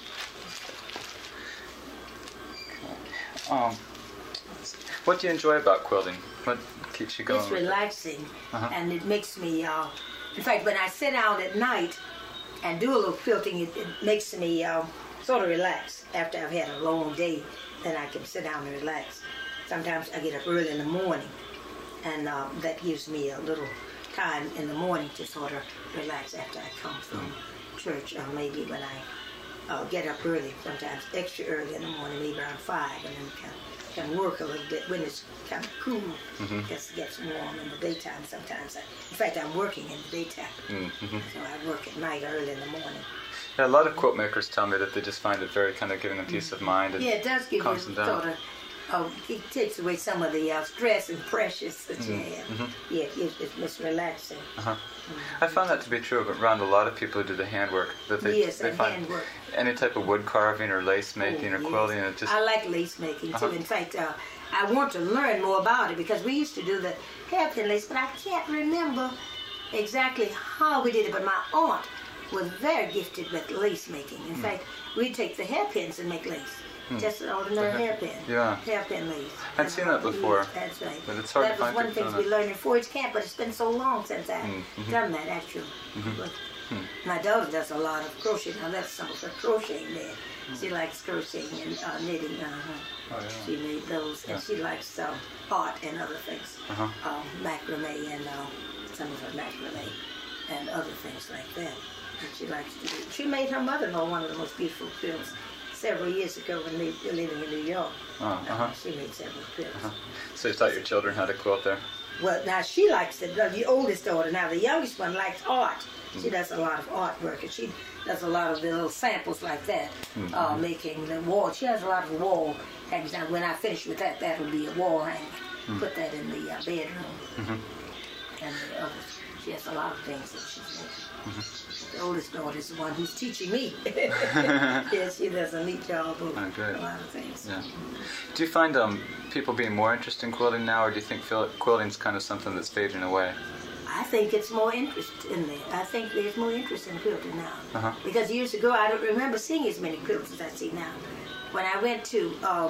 right. What do you enjoy about quilting? What keeps you going? It's relaxing, and it makes me, in fact, when I sit down at night and do a little quilting, it makes me sort of relax. After I've had a long day, then I can sit down and relax. Sometimes I get up early in the morning, and that gives me a little time in the morning to sort of relax after I come from church, or maybe when I get up early, sometimes extra early in the morning, maybe around 5, and then can work a little bit when it's kind of cool, because it gets warm in the daytime sometimes. In fact, I'm working in the daytime, so I work at night early in the morning. Yeah, a lot of quilt makers tell me that they just find it very kind of giving them peace of mind. And it does give you sort of, it takes away some of the stress and pressures that you have. Yeah, it's relaxing. I found that to be true around a lot of people who do the handwork. That they find handwork. Any type of wood carving or lace making or quilting. It just... I like lace making too. In fact, I want to learn more about it because we used to do the hairpin lace, but I can't remember exactly how we did it. But my aunt was very gifted with lace making. In fact, we'd take the hairpins and make lace. Just an ordinary hairpin. Yeah. Hairpin lace. I'd seen that before. That's right. But it's hard to find. That was one thing we learned in 4-H camp, but it's been so long since I've done that, actually. My daughter does a lot of crochet. Now, that's some of her crocheting there. She likes crocheting and knitting. She made those. And she likes art and other things. Macrame and some of her macrame and other things like that. That she likes to do. She made her mother-in-law one of the most beautiful quilts several years ago when they were living in New York. She made several quilts. So you taught your children how to quilt there? Well, now she likes it, the oldest daughter. Now the youngest one likes art. She does a lot of artwork, and she does a lot of the little samples like that, making the wall. She has a lot of wall hangings. Now when I finish with that, that'll be a wall hanger. Put that in the bedroom. And the others, she has a lot of things that she's making. The oldest daughter is the one who's teaching me. Yes, she does a neat job of a lot of things. Yeah. Do you find people being more interested in quilting now, or do you think quilting's kind of something that's fading away? I think it's more interest in there. I think there's more interest in quilting now. Because years ago, I don't remember seeing as many quilts as I see now. When I went to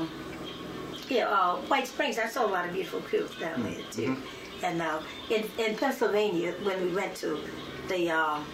White Springs, I saw a lot of beautiful quilts down there too. And in Pennsylvania, when we went to the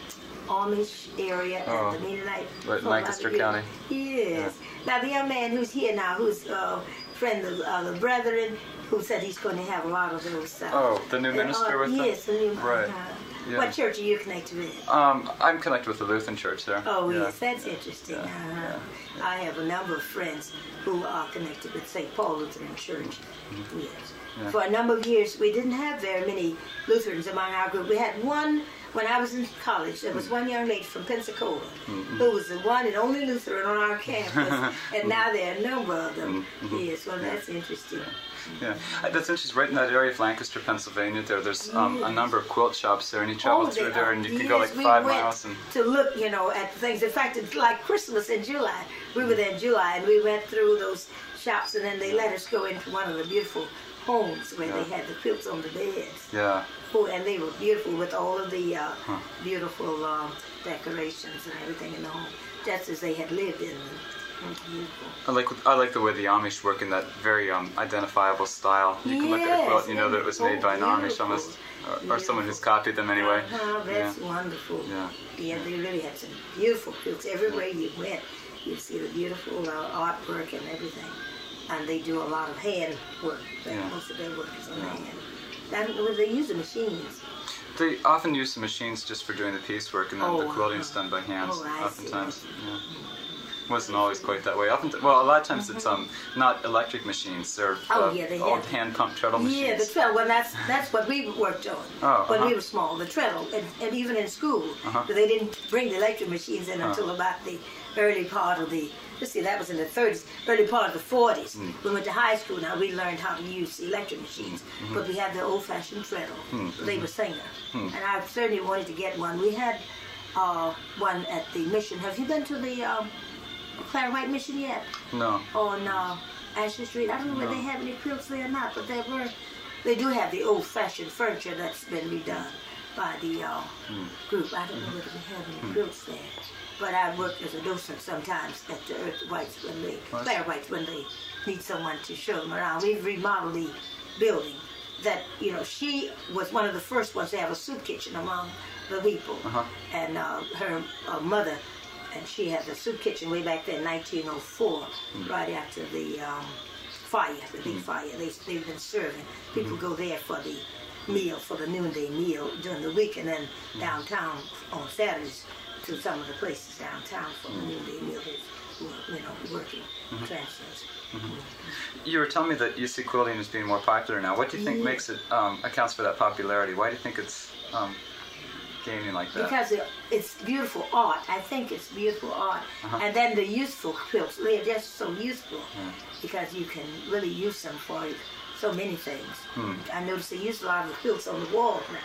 Amish area and the Mennonite, right, Lancaster County. Yes. Now the young man who's here now, who's a friend of the brethren, who said he's going to have a lot of those. The new minister with them? Yes, the new. Right. Yeah. What church are you connected with? I'm connected with the Lutheran Church there. Oh, yeah. Yes, that's interesting. Yeah. I have a number of friends who are connected with St. Paul Lutheran Church. Yes. Yeah. For a number of years, we didn't have very many Lutherans among our group. We had one when I was in college. There was one young lady from Pensacola who was the one and only Lutheran on our campus, and now there are a number of them. Yes, well, that's interesting. Yeah, that's interesting. Right in that area of Lancaster, Pennsylvania, there's a number of quilt shops there, and you travel through there, and you can go like 5 miles. And to look, at things. In fact, it's like Christmas in July. We were there in July, and we went through those shops, and then they let us go into one of the beautiful homes where they had the quilts on the beds. Yeah. Oh, and they were beautiful with all of the beautiful decorations and everything in the home, just as they had lived in them. Beautiful. I like the way the Amish work in that very identifiable style. You can look at a quilt, you know that it was made by an Amish almost, or someone who's copied them anyway. That's wonderful. Yeah, they really had some beautiful quilts. Everywhere you went, you'd see the beautiful artwork and everything. And they do a lot of hand work. Most of their work is on the hand. They use the machines. They often use the machines just for doing the piecework, and then the quilting's done by hands. Oftentimes. Wasn't always quite that way. A lot of times it's not electric machines. They're old hand pump treadle machines. Yeah, the treadle. Well, that's what we worked on when we were small. The treadle, and even in school, they didn't bring the electric machines in until about the early part of the. Let's see, that was in the 30s, early part of the 40s. We went to high school. Now we learned how to use electric machines, but we had the old-fashioned treadle. They were Singer, and I certainly wanted to get one. We had one at the mission. Have you been to the Clara White Mission yet? No. On Ashley Street. I don't know whether they have any quilts there or not, but they do have the old-fashioned furniture that's been redone by the group. I don't know whether they have any quilts there. But I worked as a docent sometimes at the Clara Whites when they need someone to show them around. We've remodeled the building. That she was one of the first ones to have a soup kitchen among the people, and her mother. And she had the soup kitchen way back then, 1904, right after the fire, the big fire. They've been serving. People go there for the meal, for the noonday meal during the week, and then downtown on Saturdays to some of the places downtown for the noonday meal. Working transfers. You were telling me that you see quilting as being more popular now. What do you think makes it accounts for that popularity? Why do you think it's gaining like that? Because it's beautiful art. I think it's beautiful art. And then the useful quilts, they're just so useful because you can really use them for so many things. I noticed they use a lot of the quilts on the walls now.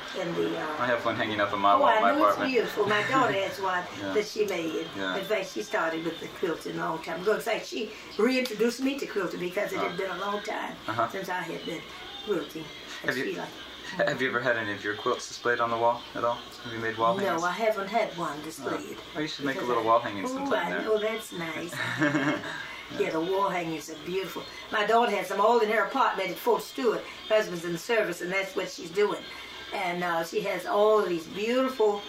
I have one hanging up in my wall in my apartment. It's beautiful. My daughter has one that she made. In fact, she started with the quilting a long time ago. In fact, she reintroduced me to quilting because it had been a long time since I had been quilting. Have you ever had any of your quilts displayed on the wall at all? Have you made wall hangings? No, I haven't had one displayed. Oh, you should make a little wall hanging sometime there. Oh, that's nice. Yeah, the wall hangings are beautiful. My daughter has them all in her apartment at Fort Stewart. Her husband's in the service, and that's what she's doing. And she has all of these beautiful,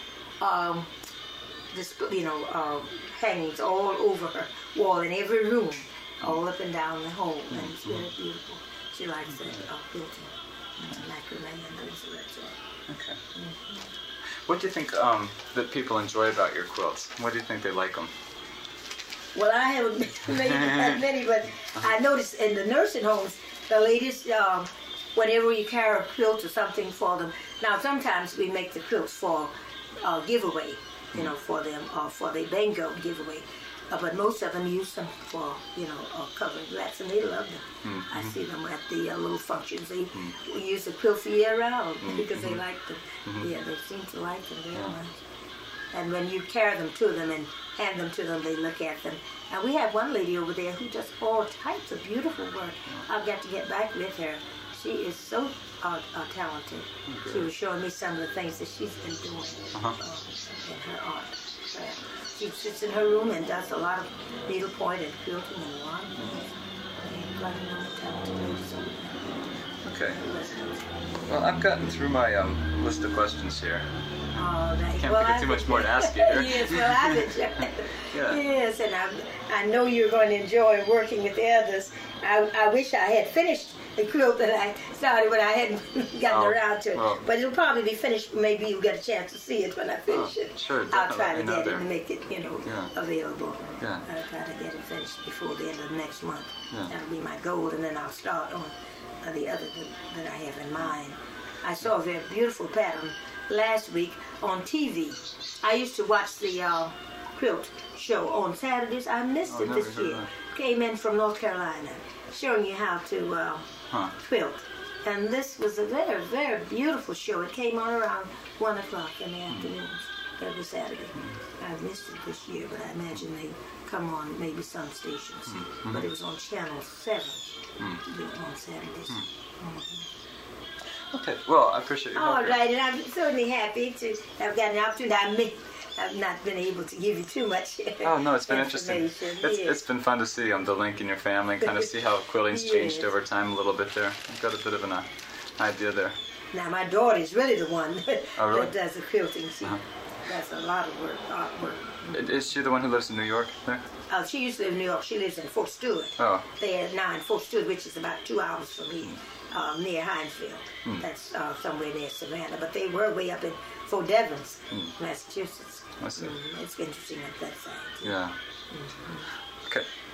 hangings all over her wall in every room, all up and down the home. And it's really beautiful. She likes that quilting. Macrame and those Okay. What do you think that people enjoy about your quilts? What do you think they like them? Well, I haven't made many, but I noticed in the nursing homes, the ladies, whenever you carry a quilt or something for them. Now, sometimes we make the quilts for giveaway, for them, or for the bingo giveaway. But most of them use them for, covering glass, and they love them. I see them at the little functions. They use the quilts year round because they like them. Yeah, they seem to like them very much. And when you carry them to them and hand them to them, they look at them. And we have one lady over there who does all types of beautiful work. I've got to get back with her. she is so talented. Okay. She was showing me some of the things that she's been doing in her art. She sits in her room and does a lot of needlepoint and quilting and a lot of things. Quite another talented lady, so Okay. Well, I've gotten through my list of questions here. all right. Can't think of too much more to ask you here. Yes, well, I did. Yeah. Yes, and I know you're going to enjoy working with the others. I wish I had finished the quilt that I started when I hadn't gotten around to it. Well. But it'll probably be finished. Maybe you'll get a chance to see it when I finish it. Sure, I'll try definitely. to get it There. and make it, available. Yeah. I'll try to get it finished before the end of next month. Yeah. That'll be my goal, and then I'll start on the other that I have in mind. I saw a very beautiful pattern last week on TV. I used to watch the quilt show on Saturdays. I missed it never this heard year. that. Came in from North Carolina, showing you how to quilt. And this was a very, very beautiful show. It came on around 1 o'clock in the afternoons every Saturday. I missed it this year, but I imagine they come on maybe some stations. But it was on Channel 7 on Saturdays. Okay. Well, I appreciate your help All here. right, and I'm certainly happy to have gotten an opportunity. I've not been able to give you too much Oh no, it's been interesting. information. It's been fun to see the link in your family, and kind of see how quilting's changed Yes. over time a little bit there. I've got a bit of an idea there. Now, my daughter is really the one Oh, really? that does the quilting. She does a lot of work, artwork. Is she the one who lives in New York there? She used to live in New York. She lives in Fort Stewart. Oh. They are now in Fort Stewart, which is about 2 hours from here, near Hinesville. That's somewhere near Savannah. But they were way up in Fort Devens, Massachusetts. I see. It's interesting up that side, too. Yeah. Okay.